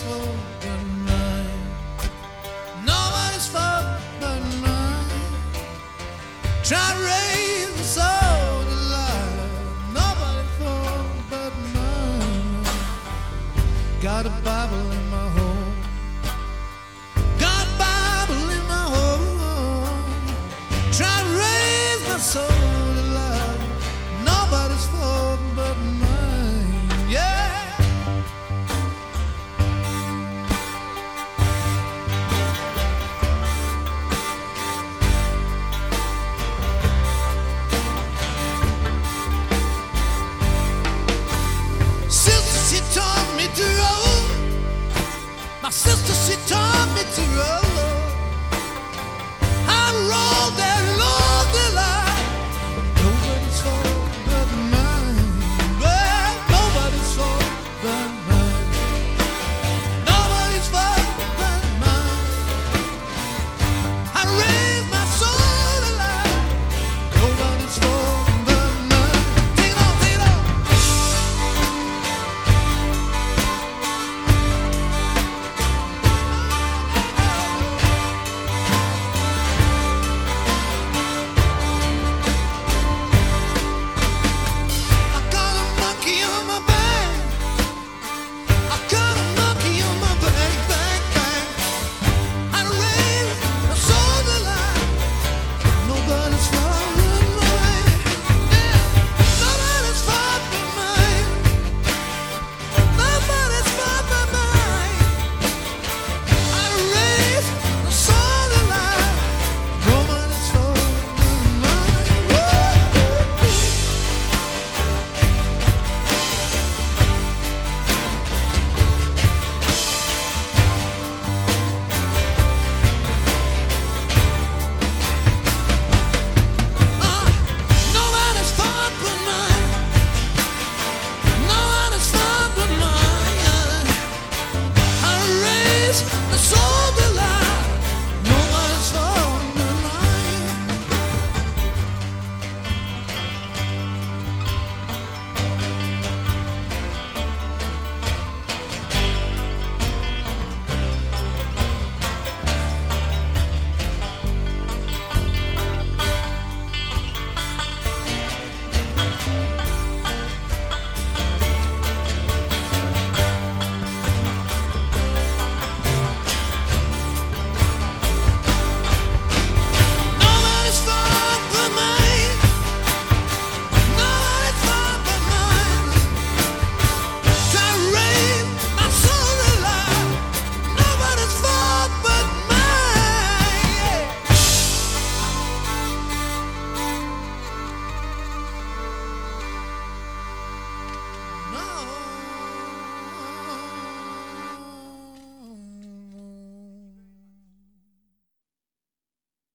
fault but mine. Nobody's fault but mine. Try to raise my soul to life. Nobody's fault but mine. Got a Bible in my home. Got a Bible in my home. Try to raise my soul to life. Nobody's fault but mine. Yeah. Sister, she taught me to roll. My sister